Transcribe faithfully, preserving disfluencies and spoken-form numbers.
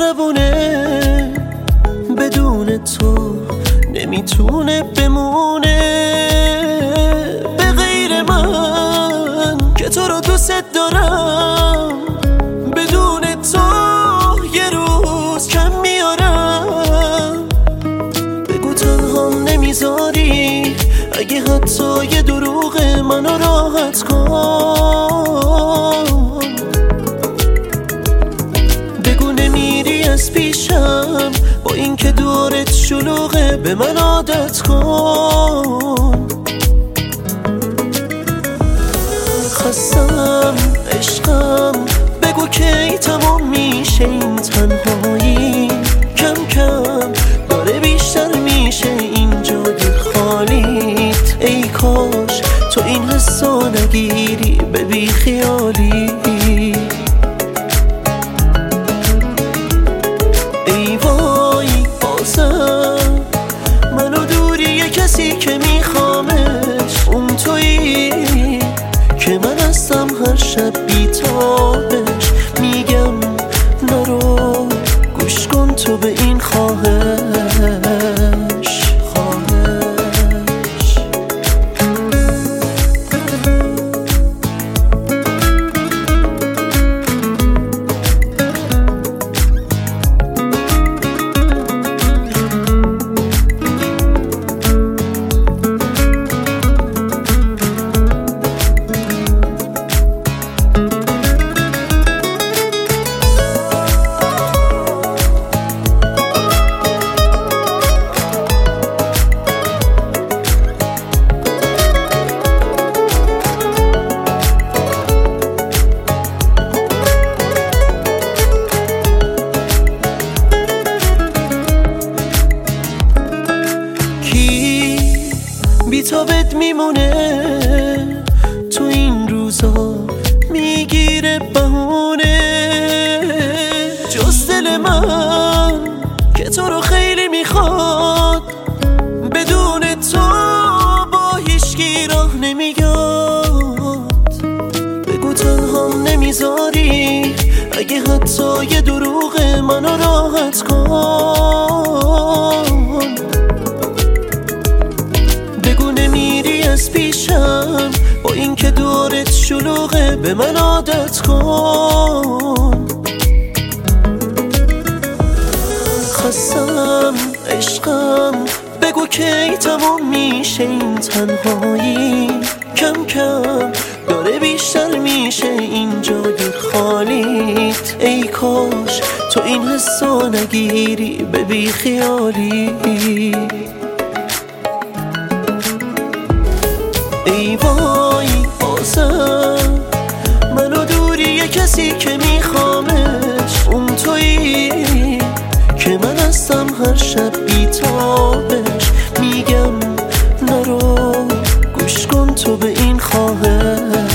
مهربونه، بدون تو نمیتونه بمونه. به غیر من که تو رو دوست دارم، بدون تو یه روز کم میارم. بگو تنهام نمیذاری، اگه حتی یه دروغ منو راحت کن. بگو نمیری از پیشم، با این که دورت شلوغه به من عادت کن. خستم عشقم، بگو کی تمام میشه این تنهایی. کم کم داره بیشتر میشه این جای خالیت. ای کاش تو این حسو نگیری به بی خیالی. ای وای بازم منو دوری یه کسی که میخوامش، اون تویی که من هستم هر شب بیتابش. میگم نرو، گوش کن تو به این خواهش خواهش. بی تو بد میمونه، تو این روزا میگیره بهونه. جز دل من که تو رو خیلی میخواد، بدون تو با هیچکی راه نمیاد. بگو تنهام نمیذاری، اگه حتی یه دروغ منو راحت کن. بگو نمیری از پیشم، با این که دورت شلوغه به من عادت کن. خستم عشقم، بگو کی تمام میشه این تنهایی. کم کم داره بیشتر میشه این جای خالیت. ای کاش تو این حسو نگیری به بی خیالی. ای وای بازم منو دوری یه کسی که میخوامش، اون تویی که من هستم هر شب بیتابش. میگم نرو، گوش کن تو به این خواهش